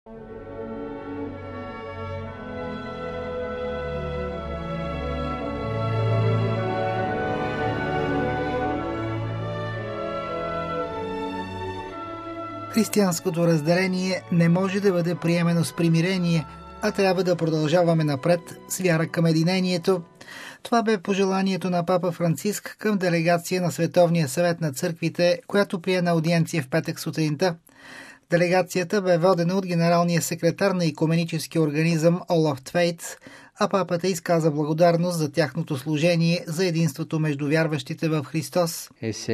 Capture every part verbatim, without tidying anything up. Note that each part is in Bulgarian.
Християнското разделение не може да бъде приемено с примирение, а трябва да продължаваме напред с вяра към единението. Това бе пожеланието на папа Франциск към делегация на Световния съвет на църквите, която прие на аудиенция в петък сутринта. Делегацията бе водена от генералния секретар на икуменическия организъм Олаф Твейтс, а папата изказа благодарност за тяхното служение за единството между вярващите в Христос.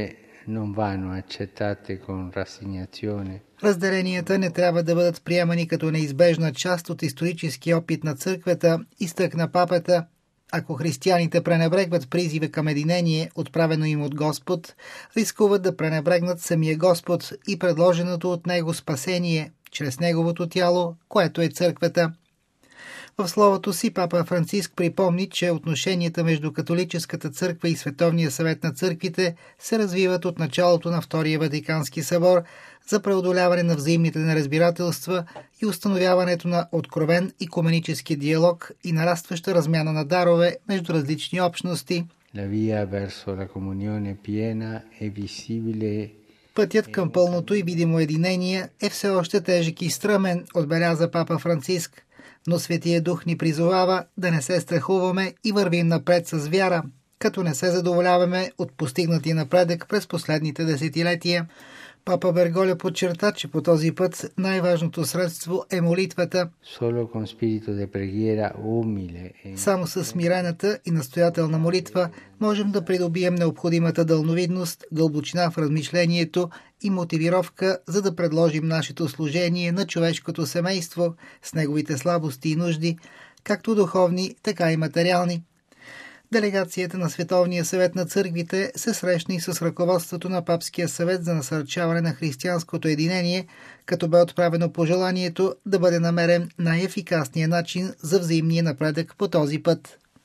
Разделенията не трябва да бъдат приемани като неизбежна част от историческия опит на църквата, изтъкна папата. Ако християните пренебрегват призива към единение, отправено им от Господ, рискуват да пренебрегнат самия Господ и предложеното от Него спасение, чрез Неговото тяло, което е църквата. В словото си папа Франциск припомни, че отношенията между католическата църква и Световния съвет на църквите се развиват от началото на Втория Ватикански събор за преодоляване на взаимните неразбирателства и установяването на откровен икуменически диалог и нарастваща размяна на дарове между различни общности. Пътят към пълното и видимо единение е все още тежък и стръмен, отбеляза папа Франциск. Но Светия Дух ни призовава да не се страхуваме и вървим напред с вяра, като не се задоволяваме от постигнати напредък през последните десетилетия. Папа Берголио подчерта, че по този път най-важното средство е молитвата. Само с смирената и настоятелна молитва можем да придобием необходимата дълновидност, дълбочина в размишлението и мотивировка, за да предложим нашето служение на човешкото семейство с неговите слабости и нужди, както духовни, така и материални. Делегацията на Световния съвет на църквите се срещна и с ръководството на Папския съвет за насърчаване на християнското единение, като бе отправено пожеланието да бъде намерен най-ефикасният начин за взаимния напредък по този път.